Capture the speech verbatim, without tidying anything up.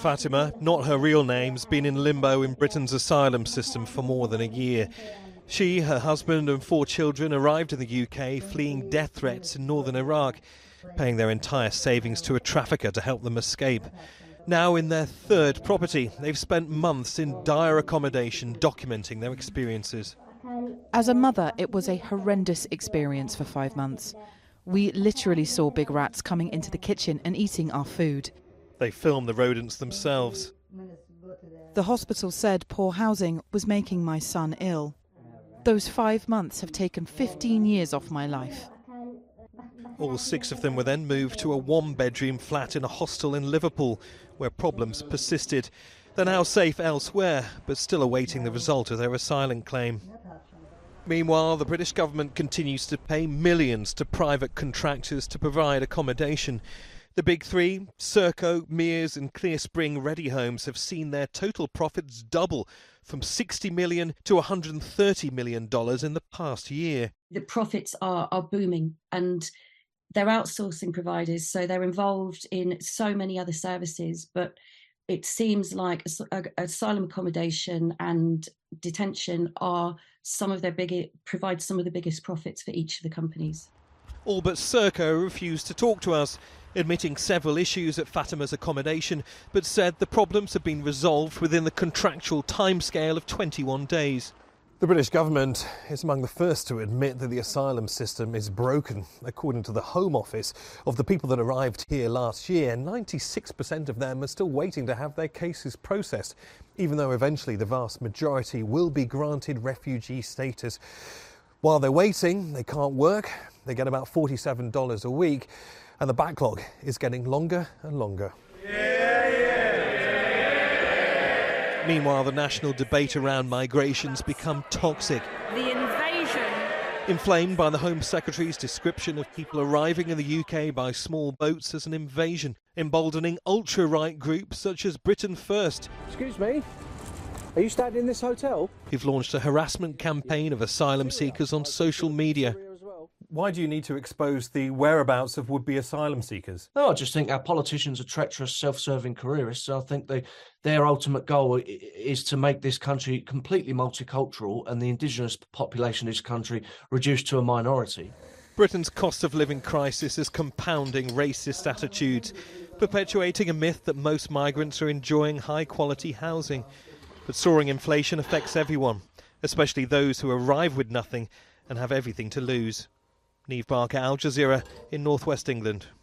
Fatima, not her real name, has been in limbo in Britain's asylum system for more than a year. She, her husband and four children arrived in the U K fleeing death threats in northern Iraq, paying their entire savings to a trafficker to help them escape. Now in their third property, they've spent months in dire accommodation documenting their experiences. As a mother, it was a horrendous experience for five months. We literally saw big rats coming into the kitchen and eating our food. They filmed the rodents themselves. The hospital said poor housing was making my son ill. Those five months have taken fifteen years off my life. All six of them were then moved to a one-bedroom flat in a hostel in Liverpool, where problems persisted. They're now safe elsewhere, but still awaiting the result of their asylum claim. Meanwhile, the British government continues to pay millions to private contractors to provide accommodation. The big three, Serco, Mears and Clear Spring Ready Homes, have seen their total profits double from sixty million dollars to one hundred thirty million dollars in the past year. The profits are, are booming, and they're outsourcing providers, so they're involved in so many other services, but it seems like asylum accommodation and detention are some of their big, provide some of the biggest profits for each of the companies. All but Serco refused to talk to us, admitting several issues at Fatima's accommodation, but said the problems have been resolved within the contractual timescale of twenty-one days. The British government is among the first to admit that the asylum system is broken. According to the Home Office, of the people that arrived here last year, ninety-six percent of them are still waiting to have their cases processed, even though eventually the vast majority will be granted refugee status. While they're waiting, they can't work. They get about forty-seven dollars a week, and the backlog is getting longer and longer. Yeah, yeah, yeah. Meanwhile, the national debate around migration's become toxic. The invasion. Inflamed by the Home Secretary's description of people arriving in the U K by small boats as an invasion, emboldening ultra-right groups such as Britain First. Excuse me? Are you staying in this hotel? Who've launched a harassment campaign of asylum seekers on social media. Why do you need to expose the whereabouts of would-be asylum seekers? No, I just think our politicians are treacherous, self-serving careerists. So I think they, their ultimate goal is to make this country completely multicultural and the indigenous population of this country reduced to a minority. Britain's cost of living crisis is compounding racist attitudes, perpetuating a myth that most migrants are enjoying high-quality housing. But soaring inflation affects everyone, especially those who arrive with nothing and have everything to lose. Niamh Barker, Al Jazeera in northwest England.